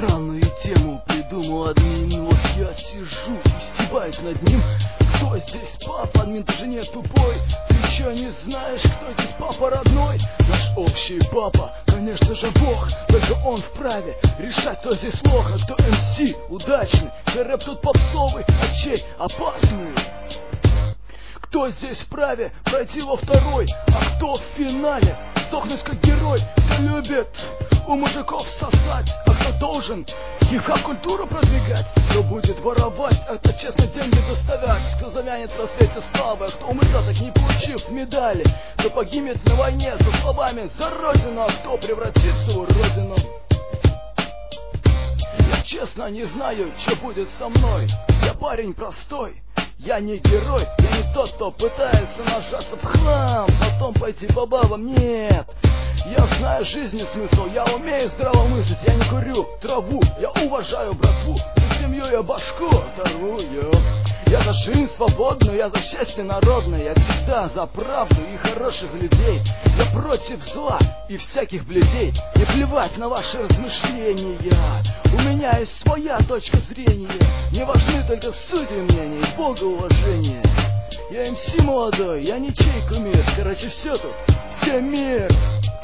Странную тему придумал админ. Вот я сижу и стебаюсь над ним. Кто здесь папа? Админ, ты же не тупой. Ты еще не знаешь, кто здесь папа родной? Наш общий папа, конечно же Бог. Только он вправе решать, кто здесь лох, а кто МС удачный. Чей рэп тут попсовый, а чей опасный. Кто здесь вправе пройти во второй, а кто в финале сдохнуть как герой? Кто любит у мужиков сосать, а кто должен хип-хоп-культуру продвигать? Кто будет воровать, а кто честно деньги доставать? Кто завянет на свете славы, а кто умрет, так не получив медали? Кто погибнет на войне со словами «за родину», а кто превратится в уродину? Я честно не знаю, что будет со мной. Я парень простой, я не герой, я не тот, кто пытается нажаться в хлам, потом пойти по бабам, нет. Я знаю жизни смысл, я умею здраво мыслить, я не курю траву, я уважаю братву, за семью я башку оторву, Я за жизнь свободную, я за счастье народное, я всегда за правду и хороших людей. Я против зла и всяких бледей, не плевать на ваши размышления. У меня есть своя точка зрения, не важны только судьи мнения и богоуважение. Я МС молодой, я ничей кумир, короче все тут, все мир.